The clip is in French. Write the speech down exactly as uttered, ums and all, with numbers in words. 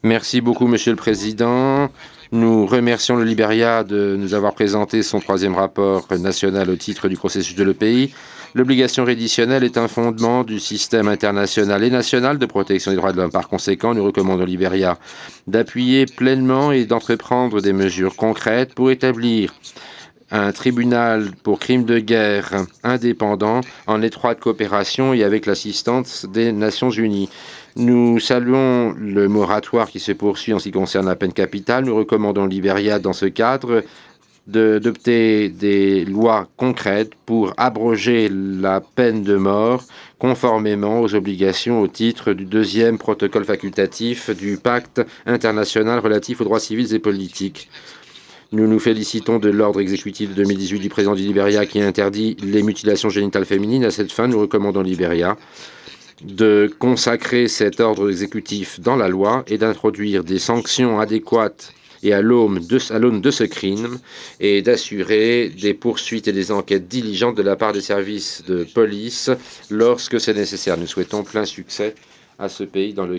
Merci beaucoup, Monsieur le Président. Nous remercions le Libéria de nous avoir présenté son troisième rapport national au titre du processus de l'E P I. L'obligation réditionnelle est un fondement du système international et national de protection des droits de l'homme. Par conséquent, nous recommandons au Libéria d'appuyer pleinement et d'entreprendre des mesures concrètes pour établir un tribunal pour crimes de guerre indépendant en étroite coopération et avec l'assistance des Nations Unies. Nous saluons le moratoire qui se poursuit en ce qui concerne la peine capitale. Nous recommandons au Libéria, dans ce cadre, d'adopter des lois concrètes pour abroger la peine de mort conformément aux obligations au titre du deuxième protocole facultatif du pacte international relatif aux droits civils et politiques. Nous nous félicitons de l'ordre exécutif de deux mille dix-huit du président du Libéria qui interdit les mutilations génitales féminines. À cette fin, nous recommandons au Libéria de consacrer cet ordre exécutif dans la loi et d'introduire des sanctions adéquates et à l'aune de, de ce crime et d'assurer des poursuites et des enquêtes diligentes de la part des services de police lorsque c'est nécessaire. Nous souhaitons plein succès à ce pays dans le